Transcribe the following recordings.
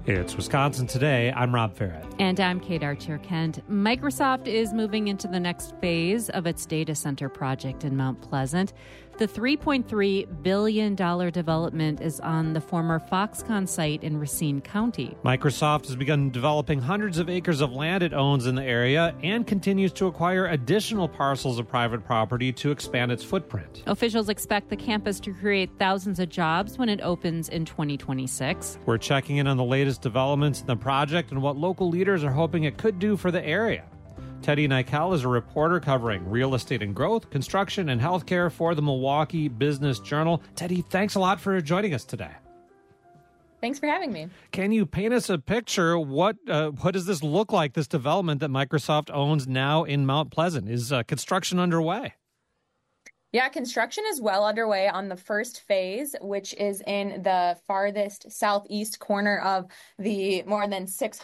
It's Wisconsin Today. I'm Rob Farrett. And I'm Kate Archer-Kent. Microsoft is moving into the next phase of its data center project in Mount Pleasant. The $3.3 billion development is on the former Foxconn site in Racine County. Microsoft has begun developing hundreds of acres of land it owns in the area and continues to acquire additional parcels of private property to expand its footprint. Officials expect the campus to create thousands of jobs when it opens in 2026. We're checking in on the latest developments in the project and what local leaders are hoping it could do for the area. Teddy Nykel is a reporter covering real estate and growth, construction, and healthcare for the Milwaukee Business Journal. Teddy, thanks a lot for joining us today. Thanks for having me. Can you paint us a picture? What does this look like, this development that Microsoft owns now in Mount Pleasant? Is construction underway? Yeah, construction is well underway on the first phase, which is in the farthest southeast corner of the more than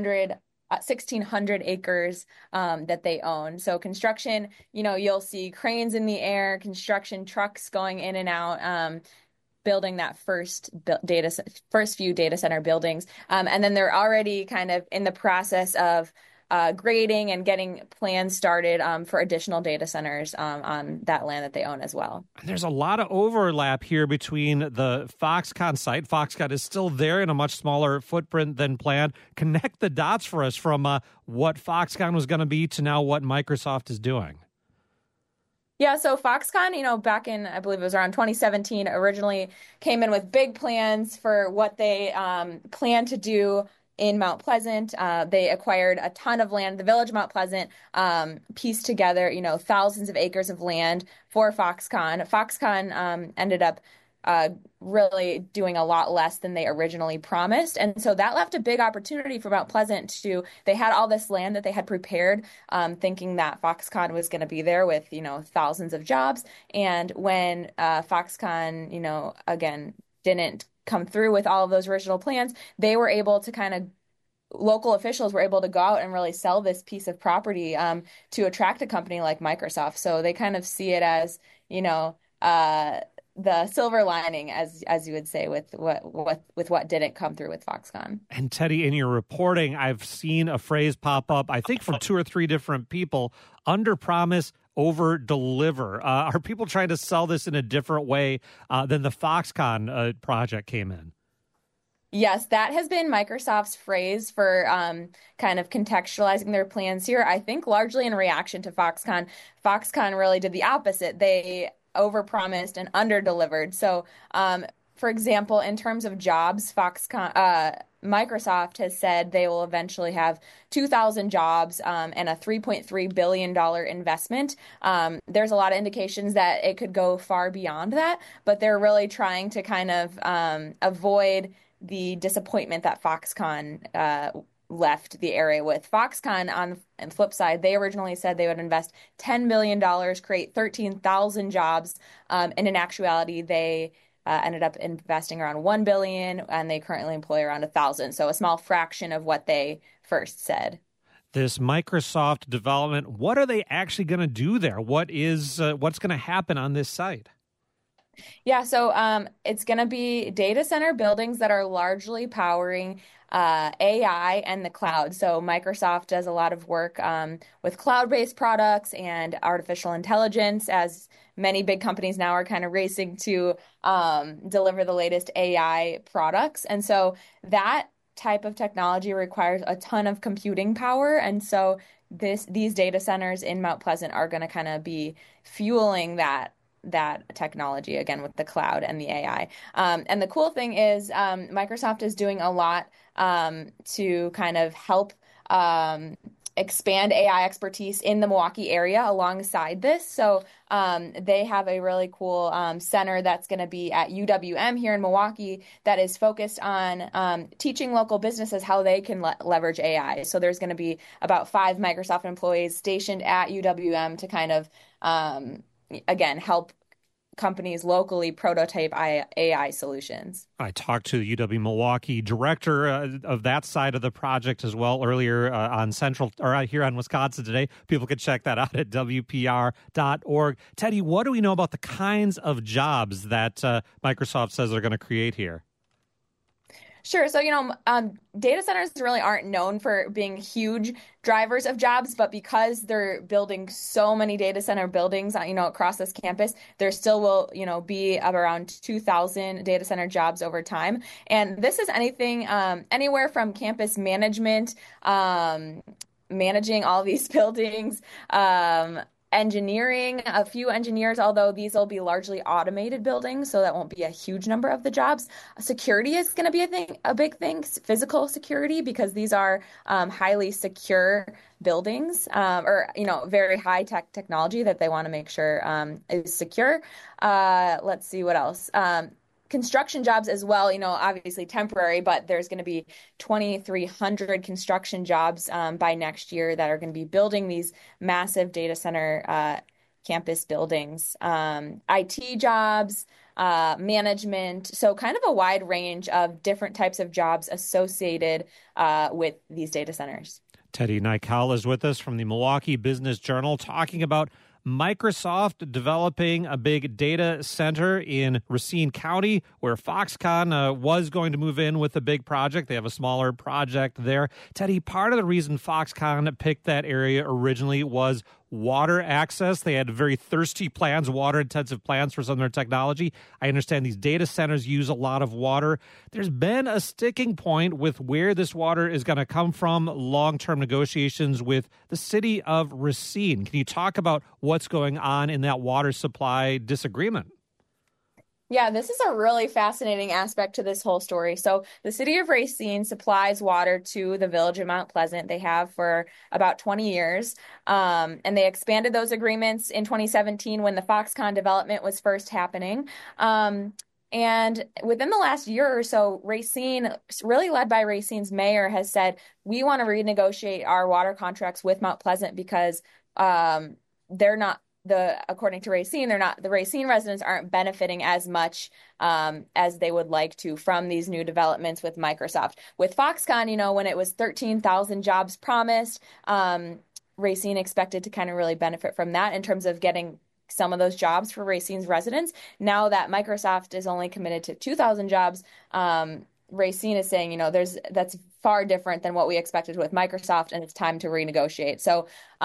1,600 acres that they own. So construction, you'll see cranes in the air, construction trucks going in and out, building that first few data center buildings. And then they're already kind of in the process of grading and getting plans started for additional data centers on that land that they own as well. There's a lot of overlap here between the Foxconn site. Foxconn is still there in a much smaller footprint than planned. Connect the dots for us from what Foxconn was going to be to now what Microsoft is doing. Yeah, so Foxconn, back in, I believe it was around 2017, originally came in with big plans for what they plan to do in Mount Pleasant. They acquired a ton of land. The village of Mount Pleasant pieced together, thousands of acres of land for Foxconn. Foxconn ended up really doing a lot less than they originally promised. And so that left a big opportunity for Mount Pleasant they had all this land that they had prepared, thinking that Foxconn was going to be there with, thousands of jobs. And when Foxconn, again, didn't come through with all of those original plans, they were able to local officials were able to go out and really sell this piece of property to attract a company like Microsoft. So they kind of see it as, the silver lining, as you would say, with what didn't come through with Foxconn. And Teddy, in your reporting, I've seen a phrase pop up, I think from 2 or 3 different people: under promise, over deliver. Are people trying to sell this in a different way than the Foxconn project came in? Yes, that has been Microsoft's phrase for kind of contextualizing their plans here. I think largely in reaction to Foxconn. Foxconn really did the opposite. They overpromised and underdelivered. So, for example, in terms of jobs, Microsoft has said they will eventually have 2,000 jobs and a $3.3 billion investment. There's a lot of indications that it could go far beyond that, but they're really trying to kind of avoid the disappointment that Foxconn left the area with. Foxconn, on the flip side, they originally said they would invest $10 billion, create 13,000 jobs, and in actuality, they ended up investing around $1 billion, and they currently employ around 1,000. So a small fraction of what they first said. This Microsoft development, what are they actually going to do there? What's going to happen on this site? Yeah, so it's going to be data center buildings that are largely powering AI and the cloud. So Microsoft does a lot of work with cloud-based products and artificial intelligence, as many big companies now are kind of racing to deliver the latest AI products. And so that type of technology requires a ton of computing power. And so these data centers in Mount Pleasant are going to kind of be fueling that technology, again, with the cloud and the AI. And the cool thing is Microsoft is doing a lot to kind of help expand AI expertise in the Milwaukee area alongside this. So they have a really cool center that's going to be at UWM here in Milwaukee that is focused on teaching local businesses how they can leverage AI. So there's going to be about 5 Microsoft employees stationed at UWM to kind of again, help companies locally prototype AI solutions. I talked to the UW Milwaukee director of that side of the project as well earlier on here on Wisconsin Today. People can check that out at WPR.org. Teddy, what do we know about the kinds of jobs that Microsoft says they're going to create here? Sure. So, data centers really aren't known for being huge drivers of jobs, but because they're building so many data center buildings, across this campus, there still will, be of around 2,000 data center jobs over time. And this is anything, anywhere from campus management, managing all these buildings, engineering, a few engineers, although these will be largely automated buildings, so that won't be a huge number of the jobs. Security is going to be a big thing, physical security, because these are highly secure buildings, or very high technology that they want to make sure is secure. Let's see what else. Construction jobs as well, obviously temporary, but there's going to be 2,300 construction jobs by next year that are going to be building these massive data center campus buildings. IT jobs, management, so kind of a wide range of different types of jobs associated with these data centers. Teddy Nycall is with us from the Milwaukee Business Journal talking about Microsoft developing a big data center in Racine County, where Foxconn was going to move in with a big project. They have a smaller project there. Teddy, part of the reason Foxconn picked that area originally was water access. They had very thirsty plans, water-intensive plans for some of their technology. I understand these data centers use a lot of water. There's been a sticking point with where this water is going to come from, long-term negotiations with the city of Racine. Can you talk about what's going on in that water supply disagreement? Yeah, this is a really fascinating aspect to this whole story. So the city of Racine supplies water to the village of Mount Pleasant. They have for about 20 years. And they expanded those agreements in 2017 when the Foxconn development was first happening. And within the last year or so, Racine, really led by Racine's mayor, has said, we want to renegotiate our water contracts with Mount Pleasant because they're not, according to Racine, the Racine residents aren't benefiting as much as they would like to from these new developments with Microsoft. With Foxconn, when it was 13,000 jobs promised, Racine expected to kind of really benefit from that in terms of getting some of those jobs for Racine's residents. Now that Microsoft is only committed to 2,000 jobs, Racine is saying, that's far different than what we expected with Microsoft, and it's time to renegotiate. So,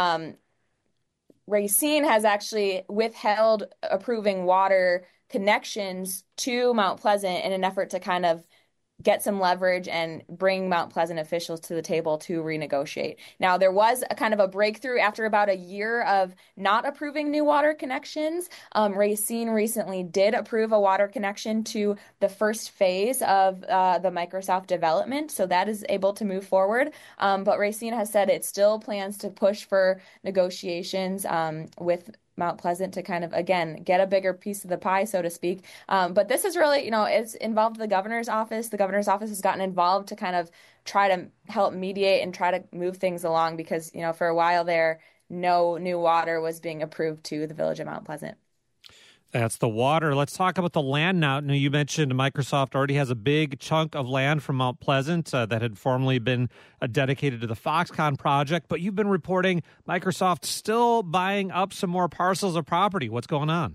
Racine has actually withheld approving water connections to Mount Pleasant in an effort to kind of get some leverage and bring Mount Pleasant officials to the table to renegotiate. Now, there was a kind of a breakthrough after about a year of not approving new water connections. Racine recently did approve a water connection to the first phase of the Microsoft development, so that is able to move forward. But Racine has said it still plans to push for negotiations with Mount Pleasant to kind of, again, get a bigger piece of the pie, so to speak. But this is really, it's involved the governor's office. The governor's office has gotten involved to kind of try to help mediate and try to move things along because, for a while there, no new water was being approved to the village of Mount Pleasant. That's the water. Let's talk about the land now. Now, you mentioned Microsoft already has a big chunk of land from Mount Pleasant that had formerly been dedicated to the Foxconn project, but you've been reporting Microsoft still buying up some more parcels of property. What's going on?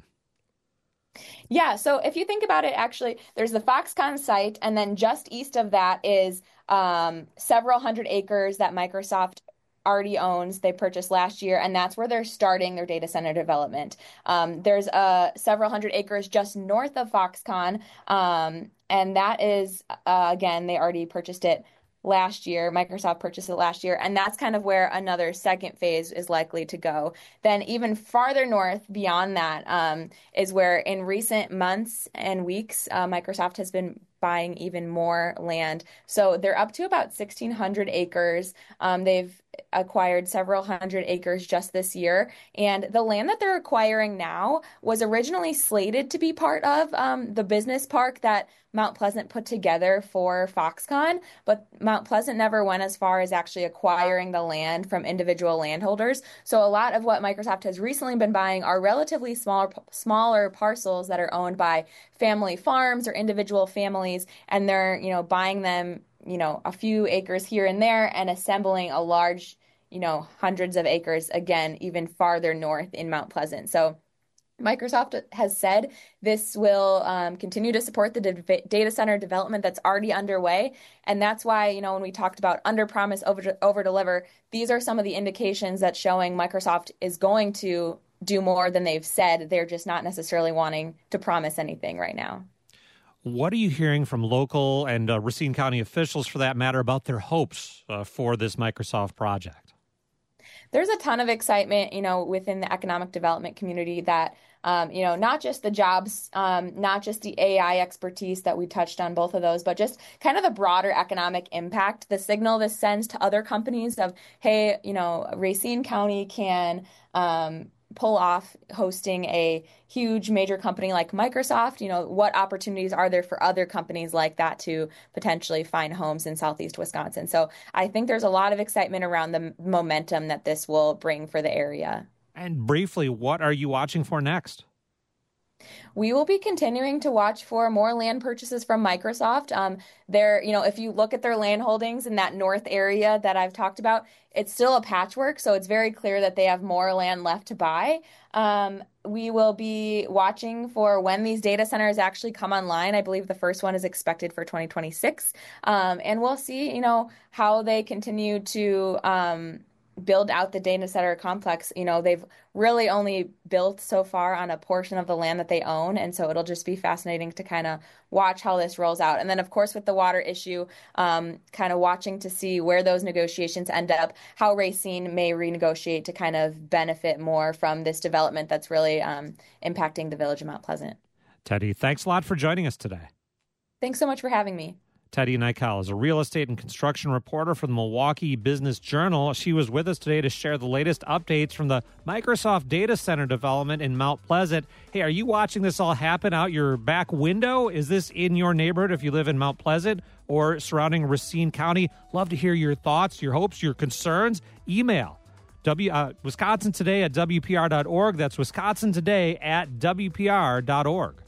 Yeah, so if you think about it, actually, there's the Foxconn site, and then just east of that is several hundred acres that Microsoft already owns. They purchased last year, and that's where they're starting their data center development. There's several hundred acres just north of Foxconn, and that is, again, they already purchased it last year. Microsoft purchased it last year, and that's kind of where another second phase is likely to go. Then even farther north beyond that is where in recent months and weeks, Microsoft has been buying even more land. So they're up to about 1,600 acres. They've acquired several hundred acres just this year. And the land that they're acquiring now was originally slated to be part of the business park that Mount Pleasant put together for Foxconn, but Mount Pleasant never went as far as actually acquiring the land from individual landholders. So a lot of what Microsoft has recently been buying are relatively smaller parcels that are owned by family farms or individual families, and they're, buying them, a few acres here and there and assembling a large, hundreds of acres, again, even farther north in Mount Pleasant. So Microsoft has said this will continue to support the data center development that's already underway. And that's why, when we talked about under promise, over deliver, these are some of the indications that's showing Microsoft is going to do more than they've said. They're just not necessarily wanting to promise anything right now. What are you hearing from local and Racine County officials, for that matter, about their hopes for this Microsoft project? There's a ton of excitement, within the economic development community that, not just the jobs, not just the AI expertise that we touched on, both of those, but just kind of the broader economic impact, the signal this sends to other companies of, hey, Racine County can pull off hosting a huge major company like Microsoft. What opportunities are there for other companies like that to potentially find homes in Southeast Wisconsin? So I think there's a lot of excitement around the momentum that this will bring for the area. And briefly, what are you watching for next? We will be continuing to watch for more land purchases from Microsoft. If you look at their land holdings in that north area that I've talked about, it's still a patchwork, so it's very clear that they have more land left to buy. We will be watching for when these data centers actually come online. I believe the first one is expected for 2026. And we'll see, how they continue to build out the data center complex. They've really only built so far on a portion of the land that they own. And so it'll just be fascinating to kind of watch how this rolls out. And then, of course, with the water issue, kind of watching to see where those negotiations end up, how Racine may renegotiate to kind of benefit more from this development that's really impacting the village of Mount Pleasant. Teddy, thanks a lot for joining us today. Thanks so much for having me. Teddy Nykel is a real estate and construction reporter for the Milwaukee Business Journal. She was with us today to share the latest updates from the Microsoft data center development in Mount Pleasant. Hey, are you watching this all happen out your back window? Is this in your neighborhood if you live in Mount Pleasant or surrounding Racine County? Love to hear your thoughts, your hopes, your concerns. Email Wisconsin Today at WPR.org. That's Wisconsin Today at WPR.org.